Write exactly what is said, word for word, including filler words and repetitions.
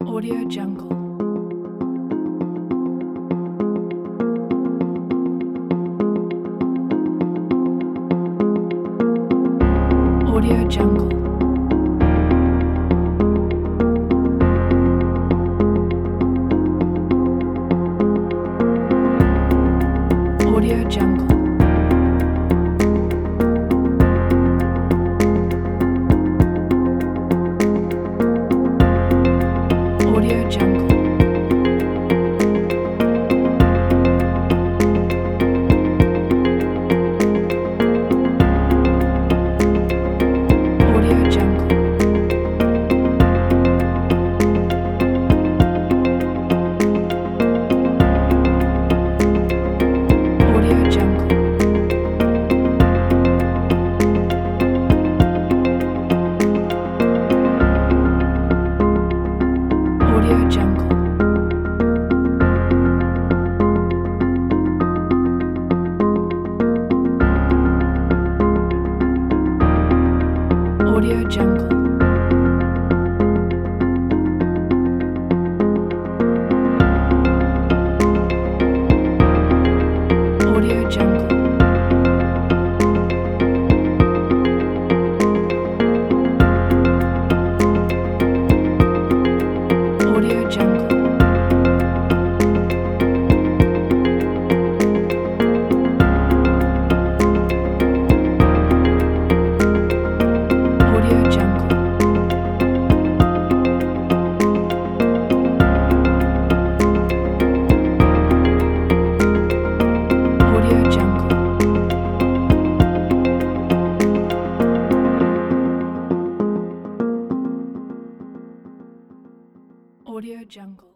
Audio Jungle. Audio Jungle. Audio Jungle. Audio Jungle. Audio Jungle. Audio Jungle. Audio Jungle. Audio Jungle. Audio Jungle. Audio Jungle. Audio Jungle. Audio Jungle. Audio Jungle.